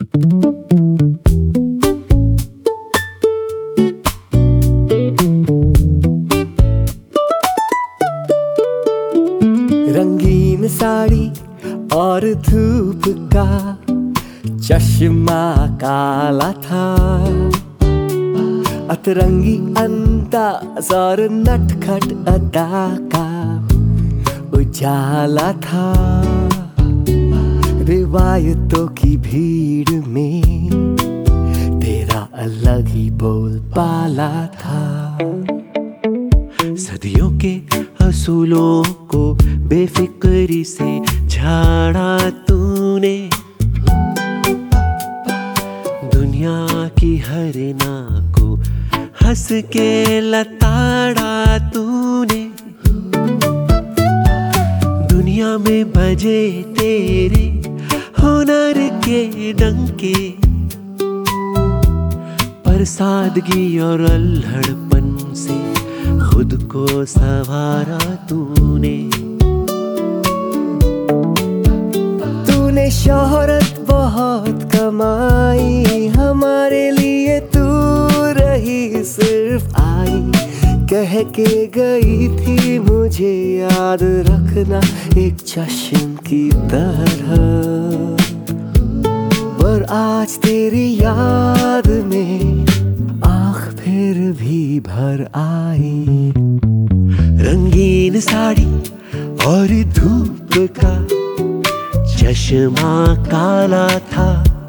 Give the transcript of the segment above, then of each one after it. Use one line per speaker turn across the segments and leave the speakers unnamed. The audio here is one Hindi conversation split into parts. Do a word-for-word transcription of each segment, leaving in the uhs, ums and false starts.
रंगीन साड़ी और धूप का चश्मा काला था, अतरंगी अंदाज और नटखट अदा का उजाला था। रिवायतों की भीड़ में तेरा अलग ही बोलबाला था।
सदियों के असूलों को बेफिक्री से झाड़ा तूने, दुनिया की हर ना को हंस के लताड़ा तूने। दुनिया में बजे तेरे हुनर के डंके, पर सादगी और अल्हड़पन से खुद को संवारा तूने।
तूने शोहरत बहुत कमाई, हमारे लिए तू रही सिर्फ आई। कह के गई थी मुझे याद रखना एक जश्न की तरह, पर आज तेरी याद में आँख फिर भी भर आई।
रंगीन साड़ी और धूप का चश्मा काला था,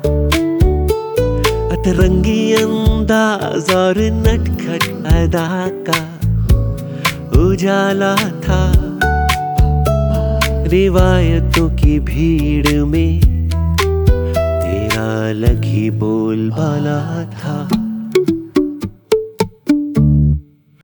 अतरंगी अंदाज और नटखट अदा का उजाला था। रिवायतों की भीड़ में तेरा अलग ही बोलबाला था।